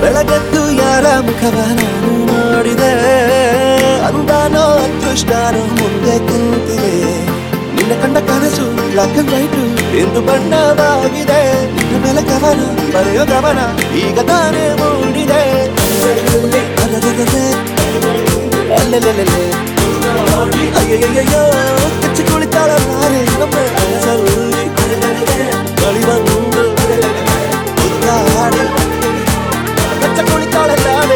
ಬೆಳಗದ್ದು ಯಾರ ಮುಖವ ನಾನು ನೋಡಿದೆ, ಅಂದಾನೋ ಅದೃಷ್ಟನೋ ಮುಂದೆ ಕುಂತಿದೆ. ನಿನ್ನ ಕಂಡ ಕನಸು ಬ್ಲಾಕ್ ಅಂಡ್ ವೈಟ್ ಎಂದು ಬಣ್ಣವಾಗಿದೆ. ನಿನ್ನ ಮೇಲೆ ಗಮನ ಬರೆಯೋ ಗಮನ ಈಗ ತಾನೇ ಮೂಡಿದೆ. ಅಲ್ಲೇ ಅಯ್ಯಯ್ಯಯ್ಯೋ ಕಚ್ಚಿ ಕುಳಿತಾಳ ನಾರೇ ನಮ್ಮ ಕನಸಲ್ಲಿ ಬಳಿ ಬಂದು ಉದ್ದಾಡಿ ಕಚ್ಚ ಕುಳಿತಾಳ ನಾರೇ.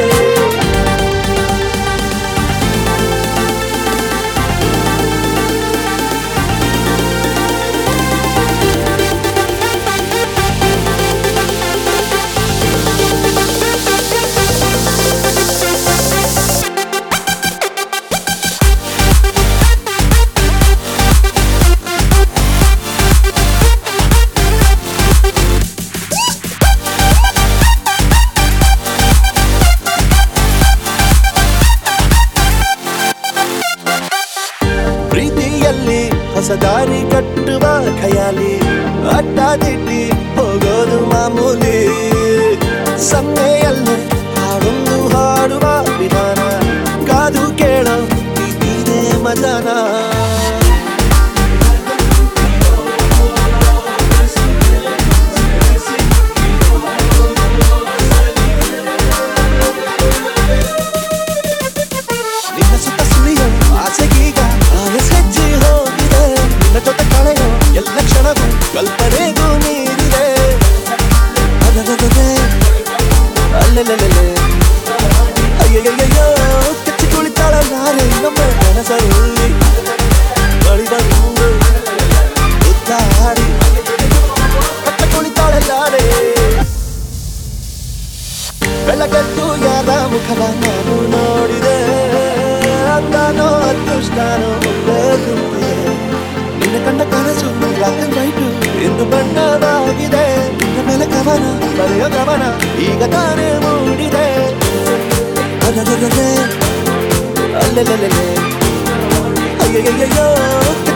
ಪ್ರೀತಿಯಲ್ಲಿ ಹೊಸ ದಾರಿ ಕಟ್ಟುವ ಖಯಾಲಿ, ಅಡ್ಡಾದಿಡ್ಡಿ ಹೋಗೋದು ಮಾಮೂಲಿ. ಸನ್ನೆಯಲ್ಲೇ ಹಾಡೊಂದು ಹಾಡುವ ವಿಧಾನ, ಕಾದು ಕೇಳೋ ಪ್ರೀತಿನೇ ಮಜಾನ. ನಿನ್ನ ಸುತ್ತ ಸುಳಿಯೋ ಆಸೆಗೀಗ ಹೆಜ್ಜೆ ಹೋಗಿದೆ. ನಿನ್ನ ಜೊತೆ ಕಳೆಯೋ ಎಲ್ಲ ಕ್ಷಣಗೂ ಕಲ್ಪನೆಗೂ ಮೀರಿದೆ. ಅಲ್ಲೇ ಅಯ್ಯಯ್ಯಯ್ಯೋ ಕಚ್ಚಿ ಕುಳಿತಾಳ ನಾರೇ ನಮ್ಮ ಕನಸಲ್ಲಿ ಬಳಿ ಬಂದು ಉದ್ದಾಡಿ ಕಚ್ಚ ಕುಳಿತಾಳ ನಾರೇ. ಬೆಳಗದ್ದು ಯಾರ ಮುಖವ ನಾನು ನೋಡಿದೆ, ಅಂದಾನೋ ಅದೃಷ್ಟನೋ ಮುಂದೆ ಕುಂತಿದೆ. ನಿನ್ನ ಕಂಡ ಕನಸು ಬ್ಲಾಕ್ ಅಂಡ್ ವೈಟ್ ಎಂದು ಬಣ್ಣವಾಗಿದೆ. ನಿನ್ನ ಮೇಲೆ ಗಮನ ಬರೆಯೋ ಗಮನ ಈಗ ತಾನೇ ಮೂಡಿದೆ. ಅಲ್ಲೇ ಅಯ್ಯಯ್ಯಯ್ಯೋ